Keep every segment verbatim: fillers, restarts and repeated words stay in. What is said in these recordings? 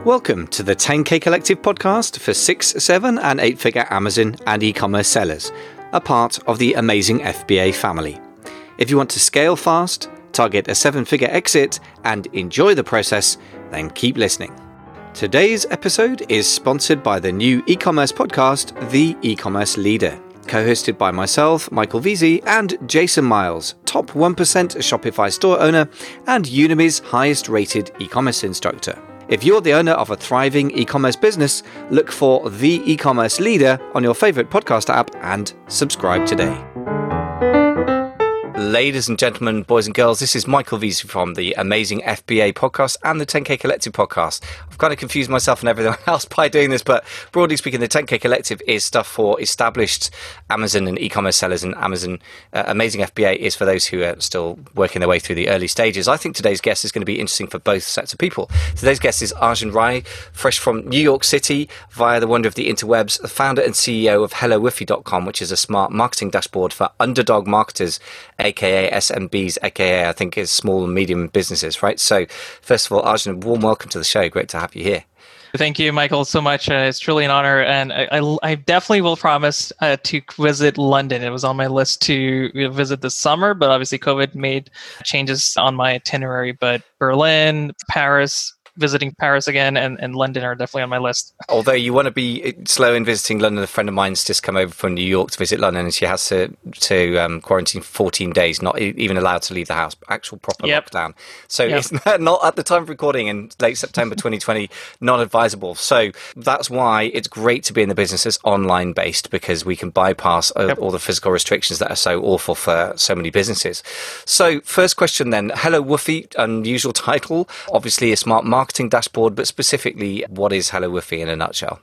Welcome to the ten K Collective podcast for six, seven and eight figure Amazon and e-commerce sellers, a part of the amazing F B A family. If you want to scale fast, target a seven figure exit and enjoy the process, then keep listening. Today's episode is sponsored by the new e-commerce podcast, The E-Commerce Leader, co-hosted by myself, Michael Veazey, and Jason Miles, top one percent Shopify store owner and Udemy's highest rated e-commerce instructor. If you're the owner of a thriving e-commerce business, look for The E-Commerce Leader on your favorite podcast app and subscribe today. Ladies and gentlemen, boys and girls, this is Michael Veazey from the amazing F B A podcast and the ten K Collective podcast. I've kind of confused myself and everything else by doing this, but broadly speaking, the ten K Collective is stuff for established Amazon and e-commerce sellers, and Amazon uh, Amazing F B A is for those who are still working their way through the early stages. I think today's guest is going to be interesting for both sets of people. Today's guest is Arjun Rai, fresh from New York City via the wonder of the interwebs, the founder and C E O of Hello Woofy dot com, which is a smart marketing dashboard for underdog marketers, aka S M Bs, aka I think is small and medium businesses, right? So first of all, Arjun, warm welcome to the show. Great to have you here. Thank you, Michael, so much. Uh, it's truly an honor. And I, I, I definitely will promise uh, to visit London. It was on my list to visit this summer, but obviously COVID made changes on my itinerary. But Berlin, Paris, visiting Paris again, and, and London are definitely on my list. Although you want to be slow in visiting London, a friend of mine's just come over from New York to visit London, and she has to to um, quarantine fourteen days, not even allowed to leave the house, actual proper yep. lockdown. So yep. it's not, at the time of recording in late September twenty twenty, not advisable. So that's why it's great to be in the business that's online based, because we can bypass yep. all the physical restrictions that are so awful for so many businesses. So first question then, Hello Woofy, unusual title, obviously a smart marketing marketing dashboard, but specifically, what is Hello Woofy in a nutshell?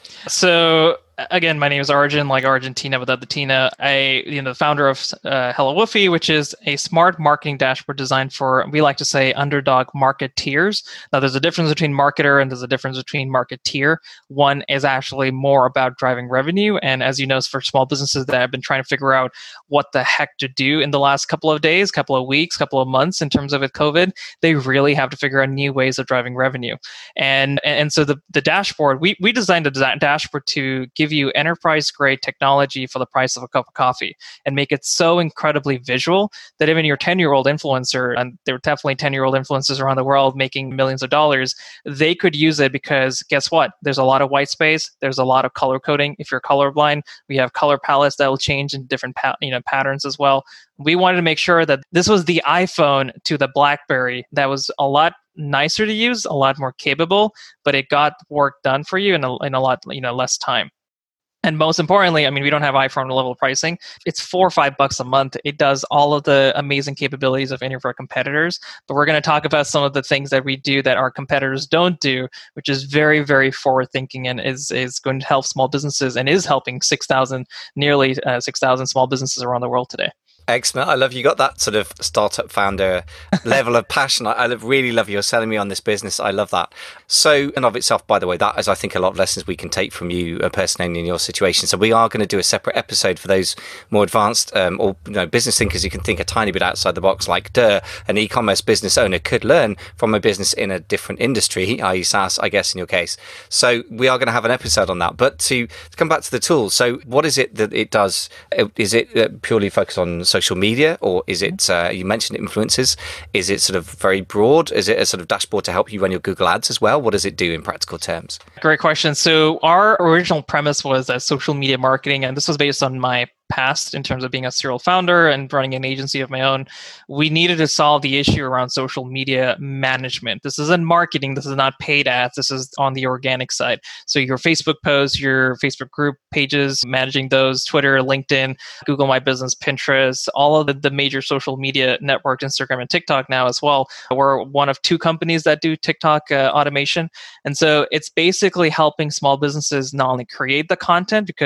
So again, my name is Arjun, like Argentina without the Tina. I, you know, the founder of uh, Hello Woofy, which is a smart marketing dashboard designed for, we like to say, underdog marketeers. Now, there's a difference between marketer and there's a difference between marketeer. One is actually more about driving revenue. And as you know, for small businesses that have been trying to figure out what the heck to do in the last couple of days, couple of weeks, couple of months in terms of with COVID, they really have to figure out new ways of driving revenue. And and so the, the dashboard, we, we designed a dashboard to give you enterprise-grade technology for the price of a cup of coffee and make it so incredibly visual that even your ten-year-old influencer, and there are definitely ten-year-old influencers around the world making millions of dollars, they could use it because guess what? There's a lot of white space. There's a lot of color coding. If you're colorblind, we have color palettes that will change in different pa- you know, patterns as well. We wanted to make sure that this was the iPhone to the BlackBerry that was a lot nicer to use, a lot more capable, but it got work done for you in a, in a lot you know less time. And most importantly, I mean, we don't have iPhone level pricing. It's four or five bucks a month. It does all of the amazing capabilities of any of our competitors. But we're going to talk about some of the things that we do that our competitors don't do, which is very, very forward thinking and is, is going to help small businesses and is helping six thousand, nearly uh, six thousand small businesses around the world today. Excellent. I love you got that sort of startup founder level of passion. I, I really love you. You're selling me on this business. I love that. So, and of itself, by the way, that is, I think, a lot of lessons we can take from you uh, personally in your situation. So we are going to do a separate episode for those more advanced um, or you know, business thinkers who can think a tiny bit outside the box, like, duh, an e-commerce business owner could learn from a business in a different industry, that is SaaS, I guess, in your case. So we are going to have an episode on that. But to, to come back to the tools, so what is it that it does? Is it uh, purely focused on social media, or is it, uh, you mentioned influencers, is it sort of very broad? Is it a sort of dashboard to help you run your Google ads as well? What does it do in practical terms? Great question. So our original premise was that social media marketing, and this was based on my past in terms of being a serial founder and running an agency of my own. We needed to solve the issue around social media management. This isn't marketing. This is not paid ads. This is on the organic side. So your Facebook posts, your Facebook group pages, managing those, Twitter, LinkedIn, Google My Business, Pinterest, all of the, the major social media networks, Instagram and TikTok now as well. We're one of two companies that do TikTok uh, automation. And so it's basically helping small businesses not only create the content, because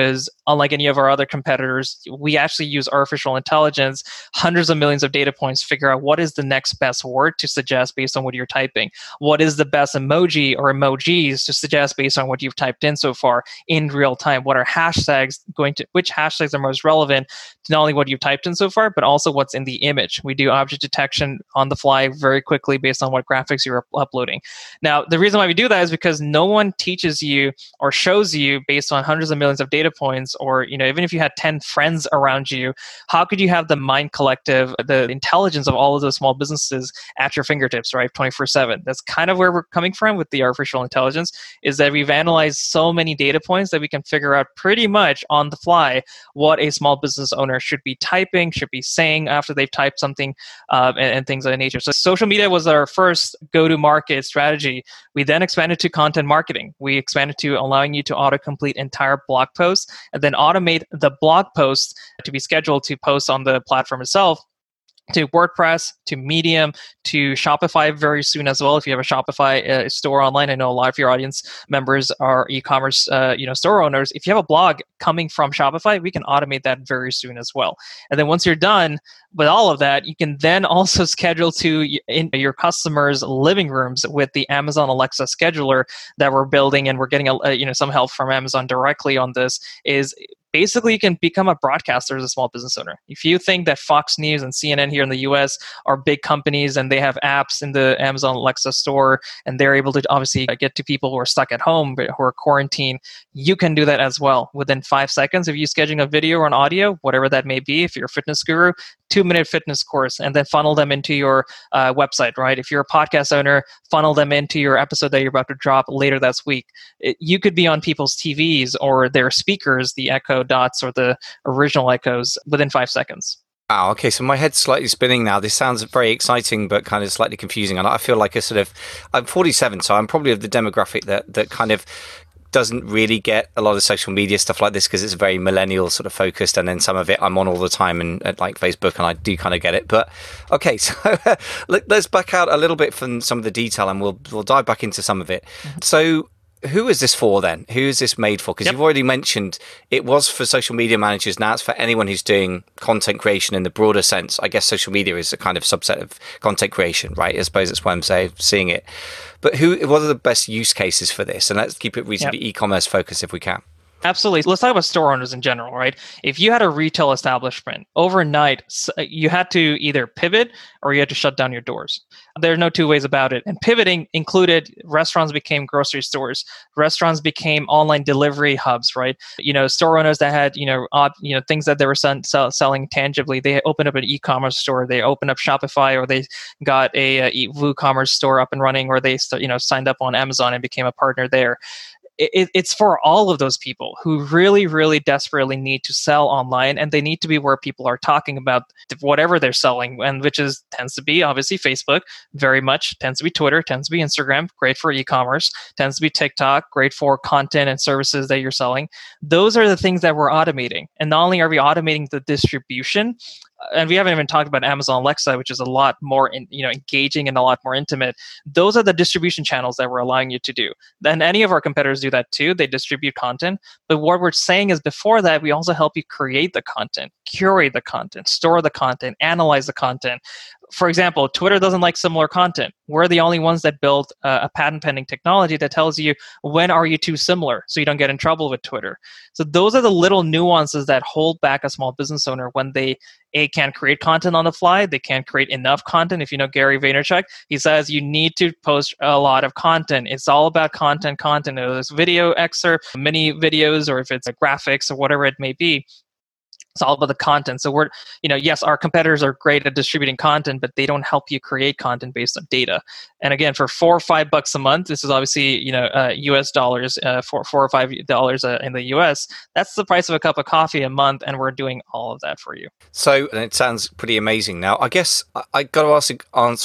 unlike any of our other competitors, we actually use artificial intelligence, hundreds of millions of data points to figure out what is the next best word to suggest based on what you're typing. What is the best emoji or emojis to suggest based on what you've typed in so far in real time? What are hashtags going to, which hashtags are most relevant to not only what you've typed in so far, but also what's in the image. We do object detection on the fly very quickly based on what graphics you're uploading. Now, the reason why we do that is because no one teaches you or shows you based on hundreds of millions of data points, or, you know, even if you had ten friends around you, how could you have the mind collective, the intelligence of all of those small businesses at your fingertips, right? twenty-four seven. That's kind of where we're coming from with the artificial intelligence, is that we've analyzed so many data points that we can figure out pretty much on the fly what a small business owner should be typing, should be saying after they've typed something, uh, and, and things of that nature. So social media was our first go-to-market strategy. We then expanded to content marketing. We expanded to allowing you to autocomplete entire blog posts and then automate the blog posts to be scheduled to post on the platform itself, to WordPress, to Medium, to Shopify very soon as well. If you have a Shopify uh, store online, I know a lot of your audience members are e-commerce uh, you know, store owners. If you have a blog coming from Shopify, we can automate that very soon as well. And then once you're done with all of that, you can then also schedule to in your customers' living rooms with the Amazon Alexa scheduler that we're building, and we're getting a, you know some help from Amazon directly on this. Is basically, you can become a broadcaster as a small business owner. If you think that Fox News and C N N here in the U S are big companies and they have apps in the Amazon Alexa store and they're able to obviously get to people who are stuck at home, who are quarantined, you can do that as well. Within five seconds, if you're scheduling a video or an audio, whatever that may be, if you're a fitness guru, two-minute fitness course, and then funnel them into your uh, website, right? If you're a podcast owner, funnel them into your episode that you're about to drop later this week. It, you could be on people's T Vs or their speakers, the Echo Dots or the original Echoes, within five seconds. Wow, okay, so my head's slightly spinning now. This sounds very exciting, but kind of slightly confusing. And I feel like a sort of, I'm forty-seven, so I'm probably of the demographic that that kind of doesn't really get a lot of social media stuff like this because it's very millennial sort of focused, and then some of it I'm on all the time and at like Facebook, and I do kind of get it. But okay, so let's back out a little bit from some of the detail, and we'll we'll dive back into some of it. Mm-hmm. So who is this for then? Who is this made for? Because yep. You've already mentioned it was for social media managers. Now it's for anyone who's doing content creation in the broader sense. I guess social media is a kind of subset of content creation, right? I suppose that's why I'm saying seeing it. But who? What are the best use cases for this? And let's keep it reasonably yep. e-commerce focused if we can. Absolutely. Let's talk about store owners in general, right? If you had a retail establishment, overnight, you had to either pivot or you had to shut down your doors. There are no two ways about it. And pivoting included restaurants became grocery stores. Restaurants became online delivery hubs, right? You know, store owners that had, you know, odd, you know, things that they were sell- sell- selling tangibly, they opened up an e-commerce store, they opened up Shopify, or they got a, a WooCommerce store up and running, or they, you know, signed up on Amazon and became a partner there. It, it's for all of those people who really, really desperately need to sell online, and they need to be where people are talking about whatever they're selling, and which is tends to be obviously Facebook, very much tends to be Twitter, tends to be Instagram, great for e-commerce, tends to be TikTok, great for content and services that you're selling. Those are the things that we're automating, and not only are we automating the distribution, and we haven't even talked about Amazon Alexa, which is a lot more, in, you know, engaging and a lot more intimate. Those are the distribution channels that we're allowing you to do. Then any of our competitors do that too. They distribute content. But what we're saying is before that, we also help you create the content, curate the content, store the content, analyze the content. For example, Twitter doesn't like similar content. We're the only ones that build uh, a patent pending technology that tells you when are you too similar, so you don't get in trouble with Twitter. So those are the little nuances that hold back a small business owner when they A, can't create content on the fly, they can't create enough content. If you know Gary Vaynerchuk, he says you need to post a lot of content. It's all about content, content. Whether it's video excerpt, mini videos, or if it's like graphics or whatever it may be. It's all about the content. So we're, you know, yes, our competitors are great at distributing content, but they don't help you create content based on data. And again, for four or five bucks a month, this is obviously, you know, uh, U S dollars, uh, four, four or five dollars uh, in the U S. That's the price of a cup of coffee a month, and we're doing all of that for you. So, and it sounds pretty amazing. Now, I guess I, I got to ask, answer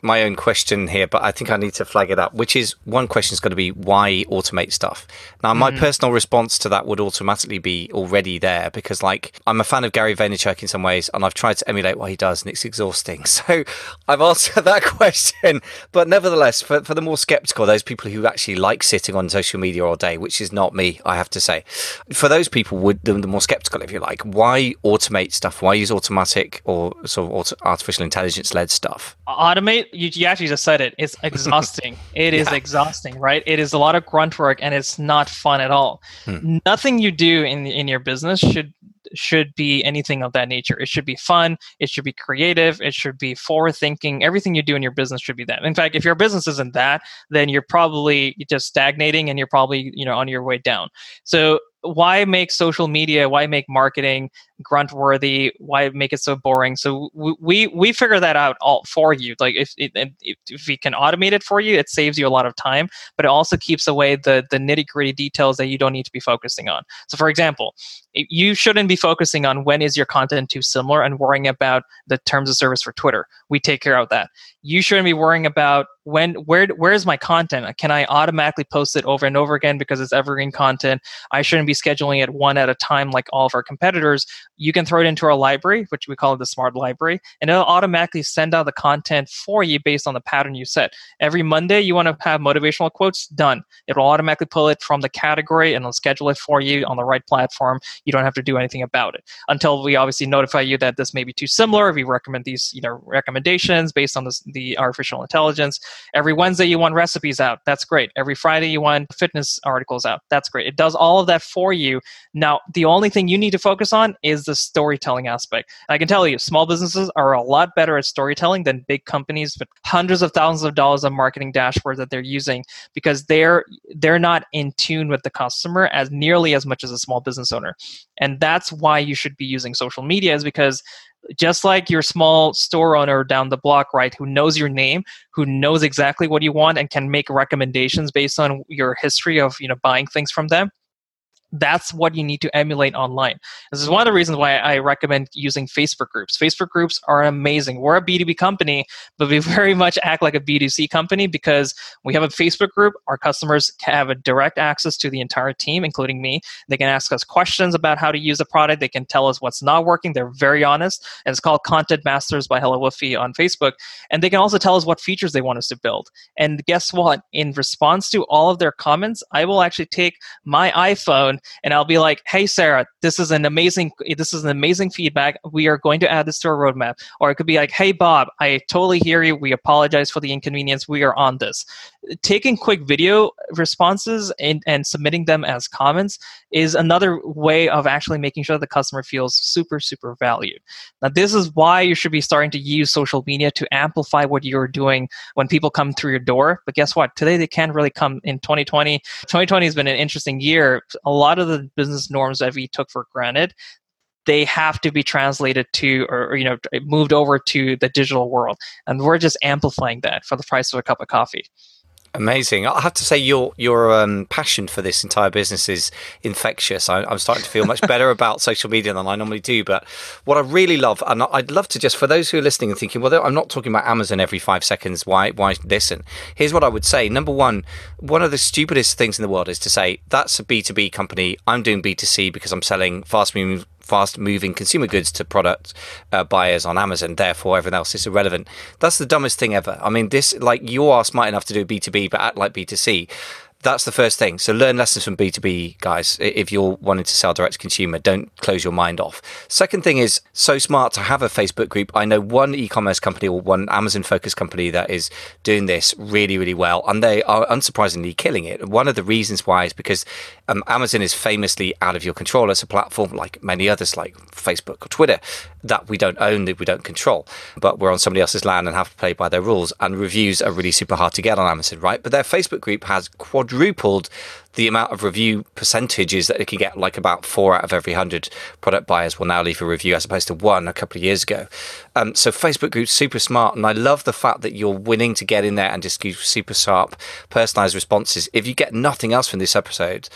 my own question here, but I think I need to flag it up, which is one question is going to be why automate stuff? Now, my mm. personal response to that would automatically be already there because, like, I'm a fan of Gary Vaynerchuk in some ways, and I've tried to emulate what he does, and it's exhausting. So I've answered that question. But nevertheless, for, for the more skeptical, those people who actually like sitting on social media all day, which is not me, I have to say, for those people, would the, the more skeptical, if you like, why automate stuff? Why use automatic or sort of auto, artificial intelligence-led stuff? Automate, you, you actually just said it. It's exhausting. It is yeah. exhausting, right? It is a lot of grunt work, and it's not fun at all. Hmm. Nothing you do in in your business should should be anything of that nature. It should be fun. It should be creative. It should be forward thinking. Everything you do in your business should be that. In fact, if your business isn't that, then you're probably just stagnating and you're probably, you know, on your way down. So why make social media? Why make marketing grunt worthy? Why make it so boring? So we we figure that out all for you. Like if if, if we can automate it for you, it saves you a lot of time, but it also keeps away the the nitty gritty details that you don't need to be focusing on. So for example, you shouldn't be focusing on when is your content too similar and worrying about the terms of service for Twitter. We take care of that. You shouldn't be worrying about when where where is my content? Can I automatically post it over and over again because it's evergreen content? I shouldn't be scheduling it one at a time like all of our competitors. You can throw it into our library, which we call it the Smart Library, and it'll automatically send out the content for you based on the pattern you set. Every Monday, you want to have motivational quotes? Done. It'll automatically pull it from the category and it'll schedule it for you on the right platform. You don't have to do anything about it until we obviously notify you that this may be too similar. We recommend these, you know, recommendations based on this, the artificial intelligence. Every Wednesday, you want recipes out. That's great. Every Friday, you want fitness articles out. That's great. It does all of that for you. Now, the only thing you need to focus on is the storytelling aspect. I can tell you, small businesses are a lot better at storytelling than big companies with hundreds of thousands of dollars of marketing dashboards that they're using because they're they're not in tune with the customer as nearly as much as a small business owner. And that's why you should be using social media, is because just like your small store owner down the block, right, who knows your name, who knows exactly what you want and can make recommendations based on your history of, you know, buying things from them, that's what you need to emulate online. This is one of the reasons why I recommend using Facebook groups. Facebook groups are amazing. We're a B two B company, but we very much act like a B two C company because we have a Facebook group. Our customers have a direct access to the entire team, including me. They can ask us questions about how to use a product. They can tell us what's not working. They're very honest. And it's called Content Masters by Hello Woofy on Facebook. And they can also tell us what features they want us to build. And guess what? In response to all of their comments, I will actually take my iPhone and I'll be like, hey, Sarah, this is an amazing, this is an amazing feedback. We are going to add this to our roadmap. Or it could be like, hey, Bob, I totally hear you. We apologize for the inconvenience. We are on this. Taking quick video responses and, and submitting them as comments is another way of actually making sure the customer feels super, super valued. Now, this is why you should be starting to use social media to amplify what you're doing when people come through your door. But guess what? Today, they can't really come in twenty twenty. twenty twenty has been an interesting year. A lot of the business norms that we took for granted, they have to be translated to, or, or you know, moved over to the digital world. And we're just amplifying that for the price of a cup of coffee. Amazing. I have to say your your um, passion for this entire business is infectious. I, I'm starting to feel much better about social media than I normally do. But what I really love, and I'd love to just, for those who are listening and thinking, well, I'm not talking about Amazon every five seconds. Why, why listen? Here's what I would say. Number one, one of the stupidest things in the world is to say, that's a B two B company. I'm doing B two C because I'm selling fast moving fast moving consumer goods to product uh, buyers on Amazon, therefore everything else is irrelevant. That's the dumbest thing ever. I mean, this, like, you are smart enough to do B two B but act like B two C. That's the first thing. So learn lessons from B two B, guys. If you're wanting to sell direct to consumer, don't close your mind off. Second thing is, so smart to have a Facebook group. I know one e-commerce company or one Amazon-focused company that is doing this really, really well, and they are unsurprisingly killing it. One of the reasons why is because um, Amazon is famously out of your control as a platform, like many others, like Facebook or Twitter, that we don't own, that we don't control. But we're on somebody else's land and have to play by their rules. And reviews are really super hard to get on Amazon, right? But their Facebook group has quadrupled the amount of review percentages that it can get. Like about four out of every hundred product buyers will now leave a review as opposed to one a couple of years ago. Um, so Facebook group's super smart. And I love the fact that you're willing to get in there and just give super sharp, personalized responses. If you get nothing else from this episode,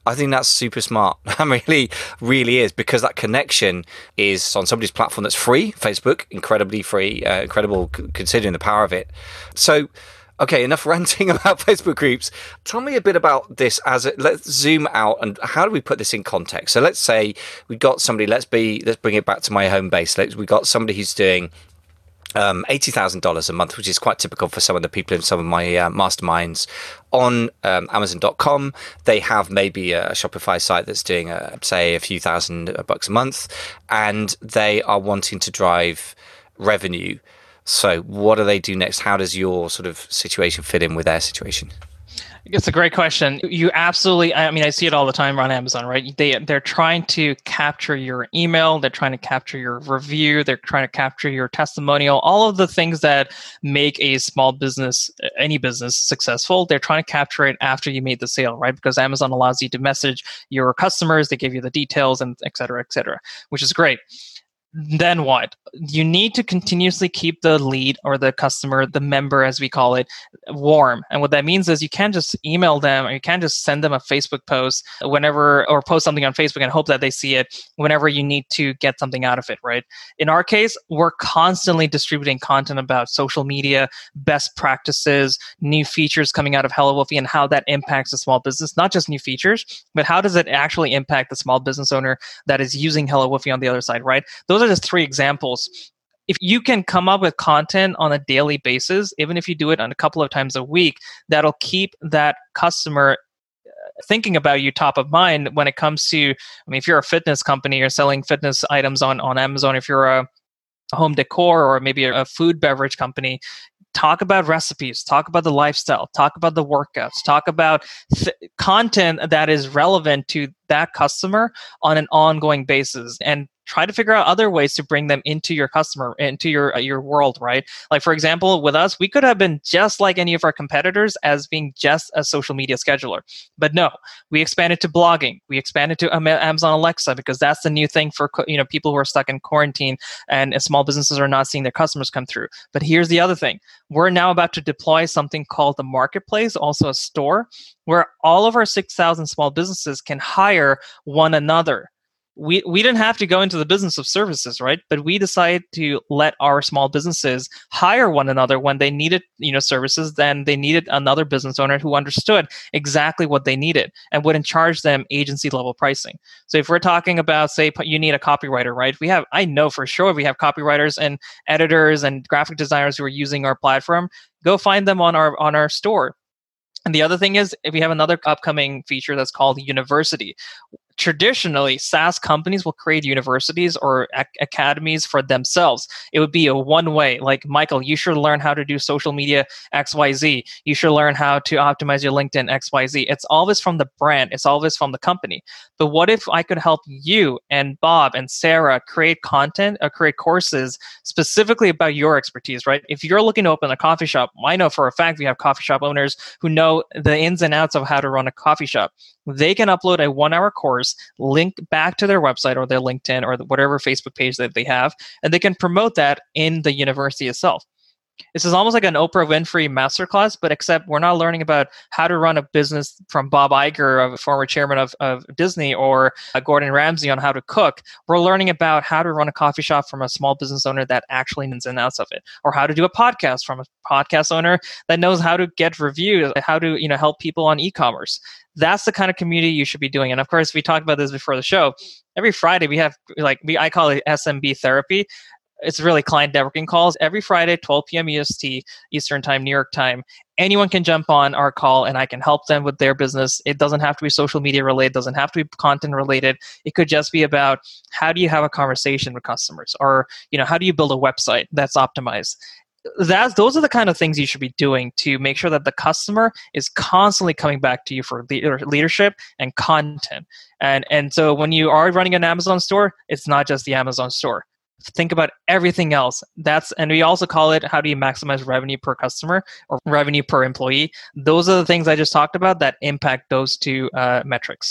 I think that's super smart. I really, really is, because that connection is on somebody's platform that's free. Facebook, incredibly free, uh, incredible c- considering the power of it. So, okay, enough ranting about Facebook groups. Tell me a bit about this as a, let's zoom out and how do we put this in context? So let's say we got somebody, let's be, let's bring it back to my home base. Let's, we got somebody who's doing Um, eighty thousand dollars a month, which is quite typical for some of the people in some of my uh, masterminds on um, Amazon dot com. They have maybe a Shopify site that's doing, a, say, a few thousand bucks a month, and they are wanting to drive revenue. So what do they do next? How does your sort of situation fit in with their situation? It's a great question. You absolutely, I mean, I see it all the time on Amazon, right? They, they're trying to capture your email. They're trying to capture your review. They're trying to capture your testimonial, all of the things that make a small business, any business successful. They're trying to capture it after you made the sale, right? Because Amazon allows you to message your customers. They give you the details and et cetera, et cetera, which is great. Then what? You need to continuously keep the lead or the customer, the member as we call it, warm. And what that means is you can't just email them or you can't just send them a Facebook post whenever or post something on Facebook and hope that they see it whenever you need to get something out of it, right? In our case, we're constantly distributing content about social media, best practices, new features coming out of HelloWolfie and how that impacts the small business, not just new features, but how does it actually impact the small business owner that is using HelloWolfie on the other side, right? Those are just three examples. If you can come up with content on a daily basis, even if you do it on a couple of times a week, that'll keep that customer thinking about you top of mind when it comes to, I mean, if you're a fitness company, you're selling fitness items on, on Amazon, if you're a, a home decor or maybe a, a food beverage company, talk about recipes, talk about the lifestyle, talk about the workouts, talk about th- content that is relevant to that customer on an ongoing basis, and try to figure out other ways to bring them into your customer, into your uh, your world, right? Like, for example, with us, we could have been just like any of our competitors as being just a social media scheduler. But no, we expanded to blogging. We expanded to Amazon Alexa because that's the new thing for you know people who are stuck in quarantine and small businesses are not seeing their customers come through. But here's the other thing. We're now about to deploy something called the Marketplace, also a store, where all of our six thousand small businesses can hire one another. We we didn't have to go into the business of services, right? But we decided to let our small businesses hire one another when they needed, you know, services. Then they needed another business owner who understood exactly what they needed and wouldn't charge them agency level pricing. So if we're talking about, say, you need a copywriter, right? We have, I know for sure we have copywriters and editors and graphic designers who are using our platform. Go find them on our on our store. And the other thing is, if we have another upcoming feature that's called University. Traditionally, SaaS companies will create universities or ac- academies for themselves. It would be a one-way, like, Michael, you should learn how to do social media X Y Z. You should learn how to optimize your LinkedIn X Y Z. It's always from the brand. It's always from the company. But what if I could help you and Bob and Sarah create content or create courses specifically about your expertise, right? If you're looking to open a coffee shop, I know for a fact we have coffee shop owners who know the ins and outs of how to run a coffee shop. They can upload a one-hour course, link back to their website or their LinkedIn or whatever Facebook page that they have, and they can promote that in the university itself. This is almost like an Oprah Winfrey masterclass, but except we're not learning about how to run a business from Bob Iger, a former chairman of, of Disney, or uh, Gordon Ramsay on how to cook. We're learning about how to run a coffee shop from a small business owner that actually ins and outs of it, or how to do a podcast from a podcast owner that knows how to get reviews, how to you know help people on e-commerce. That's the kind of community you should be doing. And of course, we talked about this before the show. Every Friday we have like we I call it S M B therapy. It's really client networking calls every Friday, twelve p.m. E S T, Eastern Time, New York time. Anyone can jump on our call and I can help them with their business. It doesn't have to be social media related, doesn't have to be content related. It could just be about how do you have a conversation with customers, or you know, how do you build a website that's optimized? That's, those are the kind of things you should be doing to make sure that the customer is constantly coming back to you for leader, leadership and content. And, and so when you are running an Amazon store, it's not just the Amazon store. Think about everything else. That's, and we also call it, how do you maximize revenue per customer or revenue per employee? Those are the things I just talked about that impact those two uh, metrics.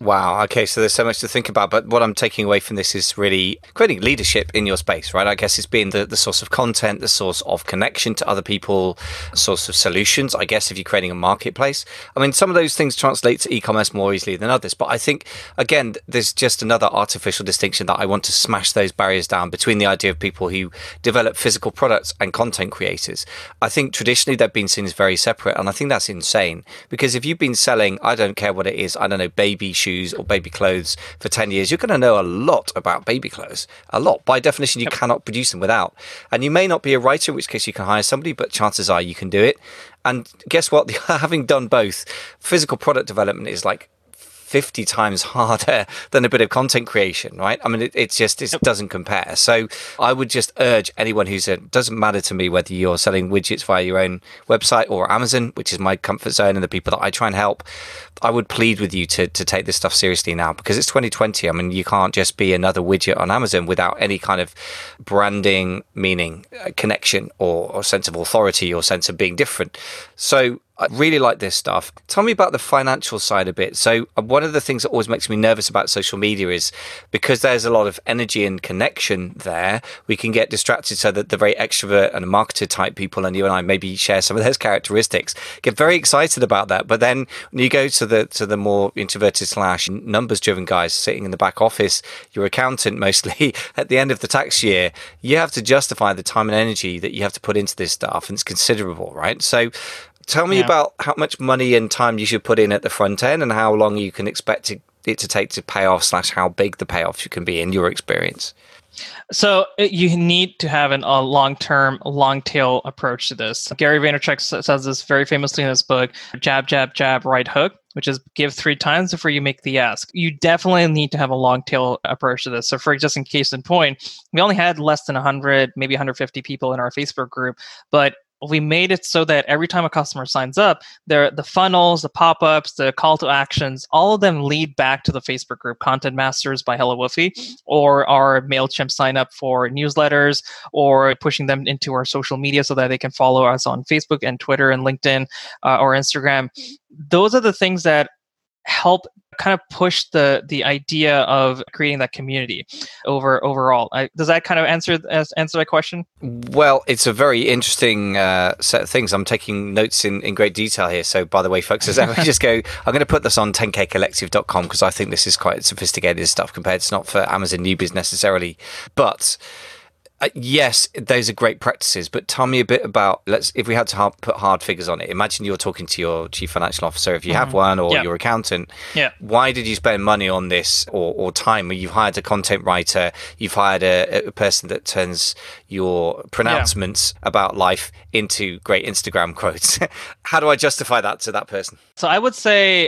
Wow. Okay. So there's so much to think about. But what I'm taking away from this is really creating leadership in your space, right? I guess it's being the, the source of content, the source of connection to other people, source of solutions, I guess, if you're creating a marketplace. I mean, some of those things translate to e-commerce more easily than others. But I think, again, there's just another artificial distinction that I want to smash those barriers down between the idea of people who develop physical products and content creators. I think traditionally they've been seen as very separate. And I think that's insane, because if you've been selling, I don't care what it is, I don't know, baby shoes, or baby clothes for ten years, you're going to know a lot about baby clothes. A lot. By definition, you yep. cannot produce them without. And you may not be a writer, in which case you can hire somebody, but chances are you can do it. And guess what? Having done both, physical product development is like fifty times harder than a bit of content creation, right? I mean, it, it's just, it doesn't compare. So I would just urge anyone who's, it doesn't matter to me whether you're selling widgets via your own website or Amazon, which is my comfort zone and the people that I try and help. I would plead with you to, to take this stuff seriously now, because it's twenty twenty. I mean, you can't just be another widget on Amazon without any kind of branding, meaning, connection, or, or sense of authority or sense of being different. So I really like this stuff. Tell me about the financial side a bit. So one of the things that always makes me nervous about social media is because there's a lot of energy and connection there, we can get distracted so that the very extrovert and marketer type people, and you and I maybe share some of those characteristics, get very excited about that. But then when you go to the to the more introverted slash numbers driven guys sitting in the back office, your accountant mostly, at the end of the tax year, you have to justify the time and energy that you have to put into this stuff, and it's considerable, right? So tell me yeah. about how much money and time you should put in at the front end, and how long you can expect to, it to take to pay off, slash how big the payoff can be in your experience. So you need to have an, a long-term, long-tail approach to this. Gary Vaynerchuk says this very famously in his book, Jab, Jab, Jab, Right Hook, which is give three times before you make the ask. You definitely need to have a long-tail approach to this. So for just in case in point, we only had less than one hundred, maybe one hundred fifty people in our Facebook group, but we made it so that every time a customer signs up, the the funnels, the pop-ups, the call to actions, all of them lead back to the Facebook group, Content Masters by HelloWoofy, or our MailChimp sign up for newsletters, or pushing them into our social media so that they can follow us on Facebook and Twitter and LinkedIn uh, or Instagram. Those are the things that help kind of push the the idea of creating that community over overall. I, does that kind of answer answer that question? Well, it's a very interesting uh, set of things. I'm taking notes in, in great detail here. So, by the way, folks, as I just go, I'm going to put this on ten K collective dot com because I think this is quite sophisticated stuff compared to not for Amazon newbies necessarily. But Uh, yes, those are great practices, but tell me a bit about, let's, if we had to hard, put hard figures on it, imagine you're talking to your chief financial officer, if you mm-hmm. have one, or yeah. your accountant. Yeah. Why did you spend money on this, or, or time? You've hired a content writer, you've hired a, a person that turns your pronouncements yeah. about life into great Instagram quotes. How do I justify that to that person? So I would say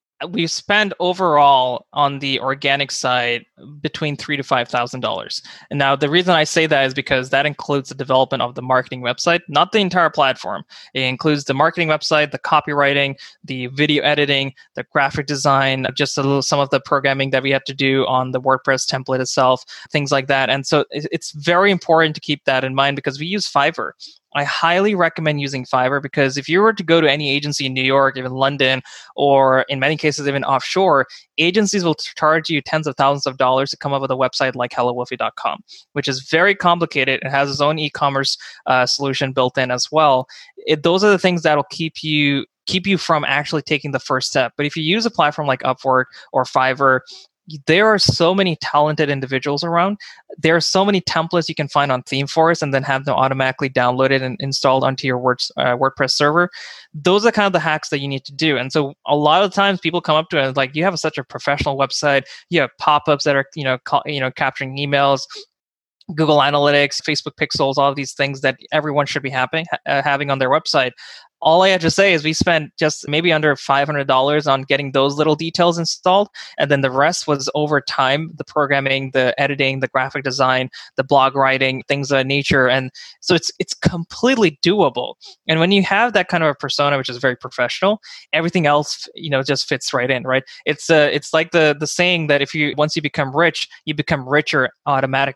we spend overall on the organic side between three to five thousand dollars. And now the reason I say that is because that includes the development of the marketing website, not the entire platform. It includes the marketing website, the copywriting, the video editing, the graphic design, just a little some of the programming that we have to do on the WordPress template itself, things like that. And so it's very important to keep that in mind because we use Fiverr. I highly recommend using Fiverr because if you were to go to any agency in New York, even London, or in many cases even offshore, agencies will charge you tens of thousands of dollars to come up with a website like hello woofy dot com, which is very complicated. It has its own e-commerce uh, solution built in as well. It, those are the things that will keep you keep you from actually taking the first step. But if you use a platform like Upwork or Fiverr, there are so many talented individuals around. There are so many templates you can find on ThemeForest and then have them automatically downloaded and installed onto your Word, uh, WordPress server. Those are kind of the hacks that you need to do. And so a lot of times people come up to it like, you have such a professional website. You have pop-ups that are, you know, call, you know, capturing emails, Google Analytics, Facebook Pixels, all of these things that everyone should be having, uh, having on their website. All I have to say is we spent just maybe under five hundred dollars on getting those little details installed. And then the rest was over time, the programming, the editing, the graphic design, the blog writing, things of that nature. And so it's it's completely doable. And when you have that kind of a persona, which is very professional, everything else, you know, just fits right in, right? It's uh, it's like the the saying that if you once you become rich, you become richer automatically.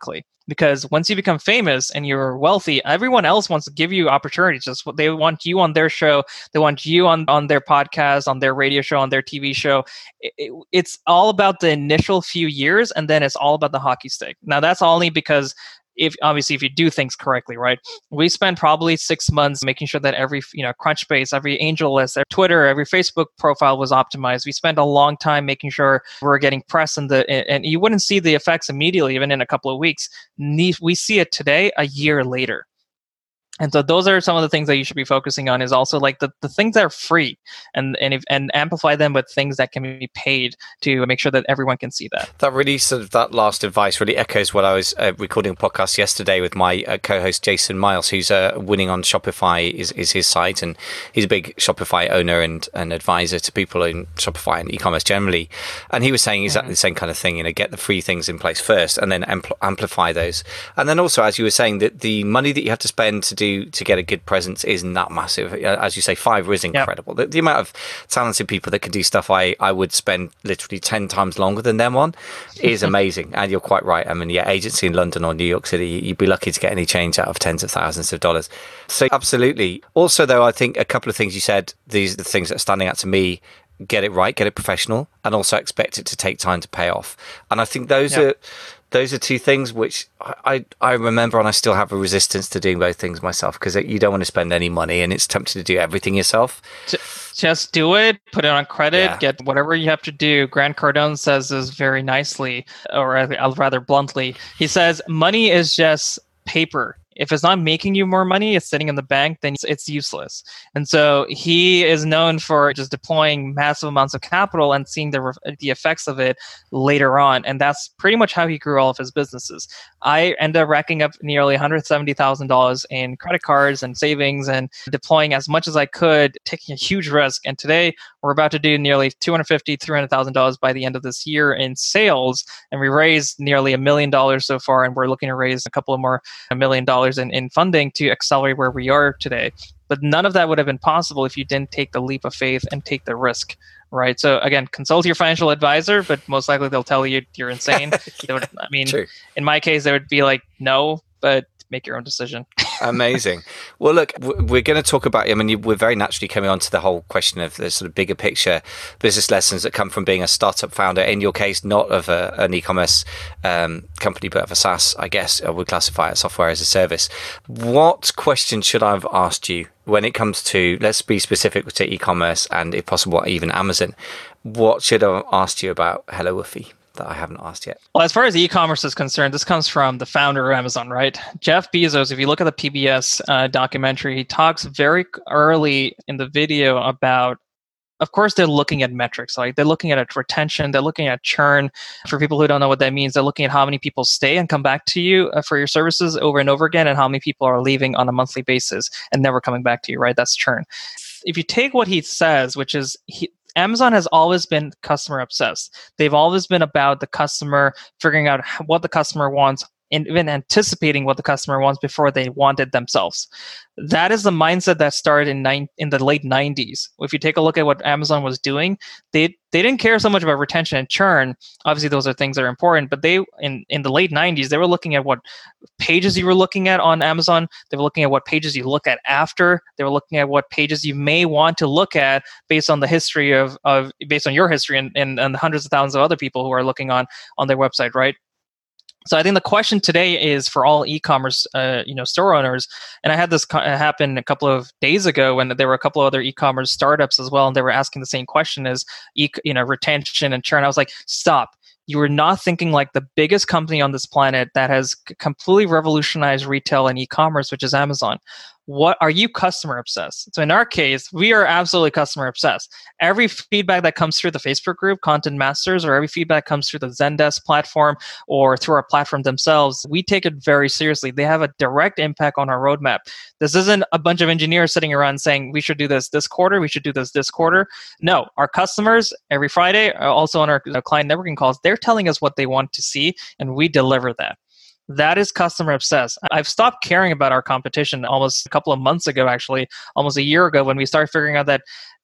Because once you become famous and you're wealthy, everyone else wants to give you opportunities. Just what they want you on their show, they want you on, on their podcast, on their radio show, on their T V show. It, it, it's all about the initial few years, and then it's all about the hockey stick. Now, that's only because if obviously if you do things correctly, right? We spent probably six months making sure that every, you know, Crunchbase, every AngelList, every Twitter, every Facebook profile was optimized. We spent a long time making sure we're getting press in the, and you wouldn't see the effects immediately, even in a couple of weeks. We see it today, a year later. And so those are some of the things that you should be focusing on, is also like the, the things that are free, and and if, and amplify them with things that can be paid to make sure that everyone can see that. That really sort of, that last advice really echoes what I was uh, recording a podcast yesterday with my uh, co-host Jason Miles, who's uh, winning on Shopify is, is his site, and he's a big Shopify owner and an advisor to people in Shopify and e-commerce generally. And he was saying exactly mm-hmm. the same kind of thing, you know, get the free things in place first and then ampl- amplify those. And then also, as you were saying, that the money that you have to spend to do to get a good presence isn't that massive. As you say, Fiverr is incredible. Yep. The, the amount of talented people that can do stuff I, I would spend literally ten times longer than them on is amazing. And you're quite right. I mean, yeah, agency in London or New York City, you'd be lucky to get any change out of tens of thousands of dollars. So absolutely. Also, though, I think a couple of things you said, these are the things that are standing out to me. Get it right, get it professional, and also expect it to take time to pay off. And I think those yep. are those are two things which I, I, I remember, and I still have a resistance to doing both things myself, because you don't want to spend any money, and it's tempting to do everything yourself. Just do it, put it on credit, yeah. get whatever you have to do. Grant Cardone says this very nicely, or rather bluntly. He says, money is just paper. If it's not making you more money, it's sitting in the bank, then it's useless. And so he is known for just deploying massive amounts of capital and seeing the re- the effects of it later on. And that's pretty much how he grew all of his businesses. I ended up racking up nearly one hundred seventy thousand dollars in credit cards and savings and deploying as much as I could, taking a huge risk. And today we're about to do nearly two hundred fifty thousand dollars, three hundred thousand dollars by the end of this year in sales. And we raised nearly a million dollars so far. And we're looking to raise a couple of more a million dollars In, in funding to accelerate where we are today. But none of that would have been possible if you didn't take the leap of faith and take the risk, right? So again, consult your financial advisor, but most likely they'll tell you you're insane. yeah, they would, I mean, true. In my case, they would be like, no, but make your own decision. Amazing. Well, look, we're going to talk about, I mean, we're very naturally coming on to the whole question of the sort of bigger picture business lessons that come from being a startup founder. In your case, not of a, an e-commerce um, company, but of a SaaS, I guess I would classify it, software as a service. What question should I have asked you when it comes to, let's be specific to e-commerce and if possible, even Amazon? What should I have asked you about HelloWoofy that I haven't asked yet? Well, as far as e-commerce is concerned, this comes from the founder of Amazon, right? Jeff Bezos, if you look at the P B S uh, documentary, he talks very early in the video about, of course, they're looking at metrics. Like they're looking at retention, they're looking at churn. For people who don't know what that means, they're looking at how many people stay and come back to you uh, for your services over and over again, and how many people are leaving on a monthly basis and never coming back to you, right? That's churn. If you take what he says, which is he, Amazon has always been customer obsessed. They've always been about the customer, figuring out what the customer wants, and even anticipating what the customer wants before they want it themselves. That is the mindset that started in nine, in the late nineties. If you take a look at what Amazon was doing, they they didn't care so much about retention and churn. Obviously, those are things that are important, but they in, in the late nineties, they were looking at what pages you were looking at on Amazon. They were looking at what pages you look at after. They were looking at what pages you may want to look at based on the history of, of based on your history and, and, and the hundreds of thousands of other people who are looking on, on their website, right? So I think the question today is for all e-commerce, uh, you know, store owners, and I had this co- happen a couple of days ago when there were a couple of other e-commerce startups as well, and they were asking the same question: is e- you know retention and churn? I was like, stop. You are not thinking like the biggest company on this planet that has c- completely revolutionized retail and e-commerce, which is Amazon. What are you customer obsessed? So in our case, we are absolutely customer obsessed. Every feedback that comes through the Facebook group, Content Masters, or every feedback comes through the Zendesk platform or through our platform themselves, we take it very seriously. They have a direct impact on our roadmap. This isn't a bunch of engineers sitting around saying, we should do this this quarter, we should do this this quarter. No, our customers every Friday, also on our client networking calls, they're telling us what they want to see, and we deliver that. That is customer obsessed. I've stopped caring about our competition almost a couple of months ago, actually, almost a year ago, when we started figuring out that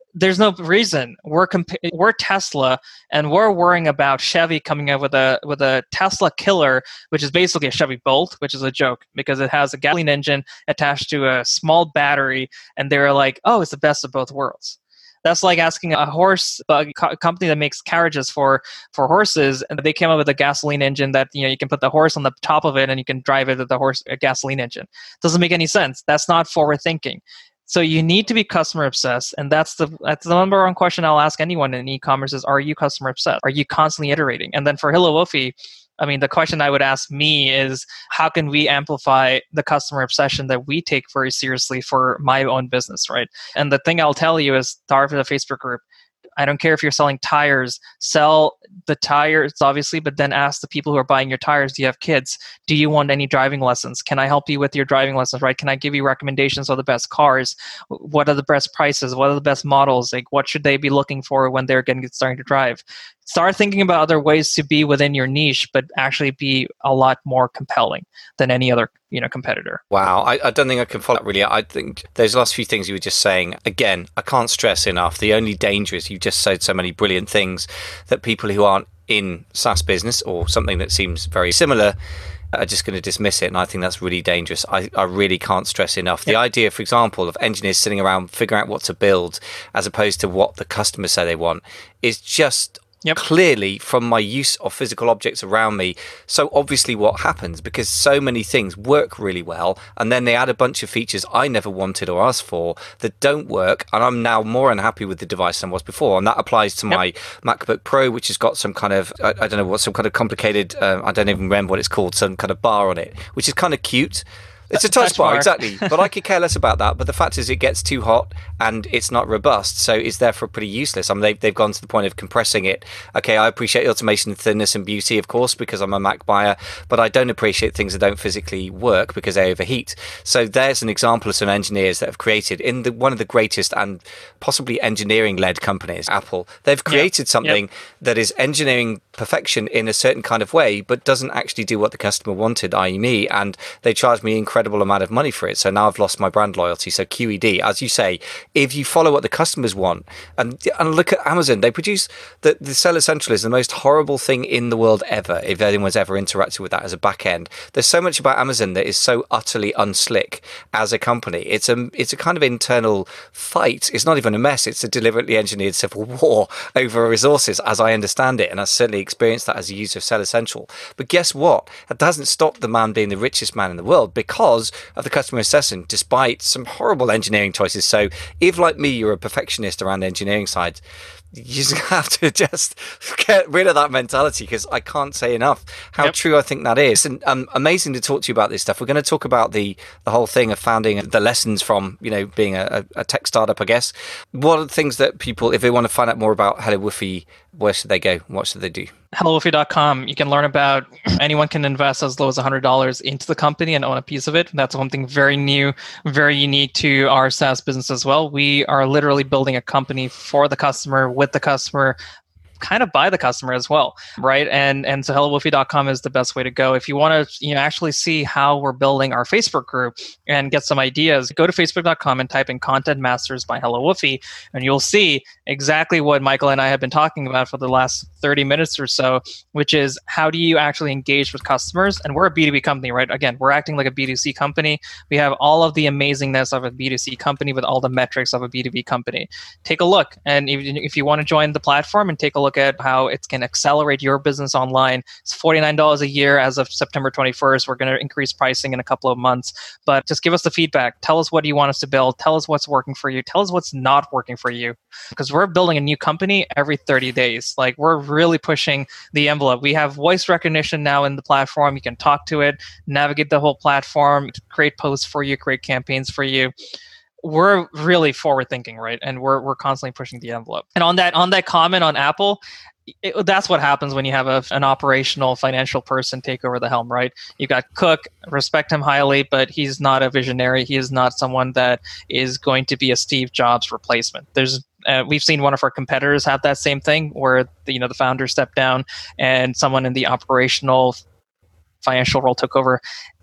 There's no reason. We're comp- we're Tesla, and we're worrying about Chevy coming out with a with a Tesla Killer, which is basically a Chevy Bolt, which is a joke because it has a gasoline engine attached to a small battery, and they're like, "Oh, it's the best of both worlds." That's like asking a horse a co- company that makes carriages for, for horses, and they came up with a gasoline engine that, you know, you can put the horse on the top of it and you can drive it with the horse a gasoline engine. Doesn't make any sense. That's not forward thinking. So you need to be customer obsessed, and that's the that's the number one question I'll ask anyone in e-commerce is: are you customer obsessed? Are you constantly iterating? And then for Hello Woofy, I mean, the question I would ask me is, how can we amplify the customer obsession that we take very seriously for my own business, right? And the thing I'll tell you is, start with a Facebook group. I don't care if you're selling tires, sell the tires, obviously, but then ask the people who are buying your tires, do you have kids? Do you want any driving lessons? Can I help you with your driving lessons, right? Can I give you recommendations of the best cars? What are the best prices? What are the best models? Like, what should they be looking for when they're getting starting to drive? Start thinking about other ways to be within your niche, but actually be a lot more compelling than any other, you know, competitor. Wow, I, I don't think I can follow that really. I think those last few things you were just saying, again, I can't stress enough. The only danger is you just said so many brilliant things that people who aren't in SaaS business or something that seems very similar are just going to dismiss it. And I think that's really dangerous. I, I really can't stress enough. The yep. idea, for example, of engineers sitting around figuring out what to build as opposed to what the customers say they want is just Yep. clearly, from my use of physical objects around me, so obviously what happens, because so many things work really well and then they add a bunch of features I never wanted or asked for that don't work, and I'm now more unhappy with the device than I was before. And that applies to yep. my MacBook Pro, which has got some kind of I, I don't know what some kind of complicated uh, I don't even remember what it's called, some kind of bar on it, which is kind of cute. It's a touch, touch bar, bar, exactly. But I could care less about that. But the fact is, it gets too hot and it's not robust. So it's therefore pretty useless. I mean, they've, they've gone to the point of compressing it. Okay, I appreciate the automation, thinness and beauty, of course, because I'm a Mac buyer. But I don't appreciate things that don't physically work because they overheat. So there's an example of some engineers that have created, in the, one of the greatest and possibly engineering-led companies, Apple. They've created yep. something yep. that is engineering perfection in a certain kind of way, but doesn't actually do what the customer wanted, that is me. And they charge me incredible incredible amount of money for it. So now I've lost my brand loyalty. So Q E D, as you say, if you follow what the customers want, and and look at Amazon, they produce the, the Seller Central is the most horrible thing in the world ever, if anyone's ever interacted with that as a back end. There's so much about Amazon that is so utterly unslick as a company. It's a, it's a kind of internal fight. It's not even a mess. It's a deliberately engineered civil war over resources, as I understand it. And I certainly experienced that as a user of Seller Central. But guess what? That doesn't stop the man being the richest man in the world because of the customer obsession, despite some horrible engineering choices. So if, like me, you're a perfectionist around the engineering side, you just have to just get rid of that mentality, because I can't say enough how yep. true I think that is. And um, amazing to talk to you about this stuff. We're going to talk about the the whole thing of founding, the lessons from, you know, being a, a tech startup, I guess. What are the things that people, if they want to find out more about Hello Woofy, where should they go? What should they do? hello woofy dot com. You can learn about, anyone can invest as low as one hundred dollars into the company and own a piece of it. That's something very new, very unique to our SaaS business as well. We are literally building a company for the customer, with the customer, kind of by the customer as well, right? And and so hello woofy dot com is the best way to go. If you want to, you know, actually see how we're building our Facebook group and get some ideas, go to facebook dot com and type in Content Masters by Hello Woofy, and you'll see exactly what Michael and I have been talking about for the last thirty minutes or so, which is how do you actually engage with customers? And we're a B two B company, right? Again, we're acting like a B two C company. We have all of the amazingness of a B two C company with all the metrics of a B two B company. Take a look. And if, if you want to join the platform and take a look at how it can accelerate your business online, it's forty-nine dollars a year as of September twenty-first. We're going to increase pricing in a couple of months, but just give us the feedback. Tell us what you want us to build. Tell us what's working for you. Tell us what's not working for you, because we're building a new company every thirty days. Like, we're really pushing the envelope. We have voice recognition now in the platform. You can talk to it, navigate the whole platform, create posts for you, create campaigns for you. We're really forward thinking, right? And we're we're constantly pushing the envelope. And on that on that comment on Apple, it, that's what happens when you have a, an operational financial person take over the helm, right? You got Cook, respect him highly, but he's not a visionary. He is not someone that is going to be a Steve Jobs replacement. There's Uh, we've seen one of our competitors have that same thing, where the, you know the founder stepped down and someone in the operational financial role took over.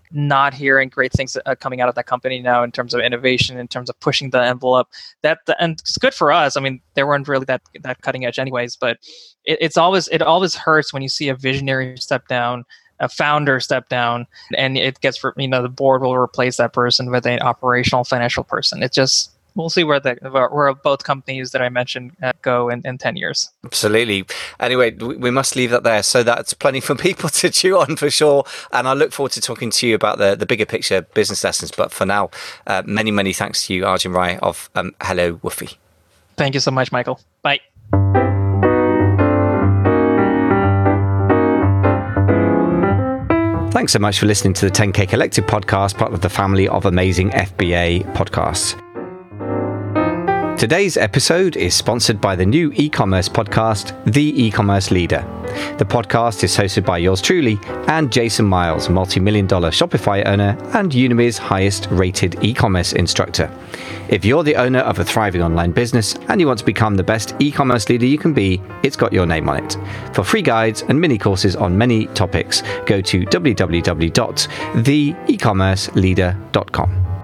not hearing great things uh, coming out of that company now in terms of innovation, in terms of pushing the envelope. That and it's good for us. I mean, they weren't really that that cutting edge anyways, but it, it's always it always hurts when you see a visionary step down, a founder step down, and it gets, you know, the board will replace that person with an operational financial person. It just, we'll see where the where both companies that I mentioned uh, go in, in ten years. Absolutely. Anyway, we must leave that there. So that's plenty for people to chew on for sure. And I look forward to talking to you about the, the bigger picture business lessons. But for now, uh, many, many thanks to you, Arjun Rai of um, HelloWoofy. Thank you so much, Michael. Bye. Thanks so much for listening to the ten K Collective podcast, part of the family of amazing F B A podcasts. Today's episode is sponsored by the new e-commerce podcast, The E-Commerce Leader. The podcast is hosted by yours truly and Jason Miles, multi-million dollar Shopify owner and Udemy's highest rated e-commerce instructor. If you're the owner of a thriving online business and you want to become the best e-commerce leader you can be, it's got your name on it. For free guides and mini courses on many topics, go to w w w dot the e commerce leader dot com.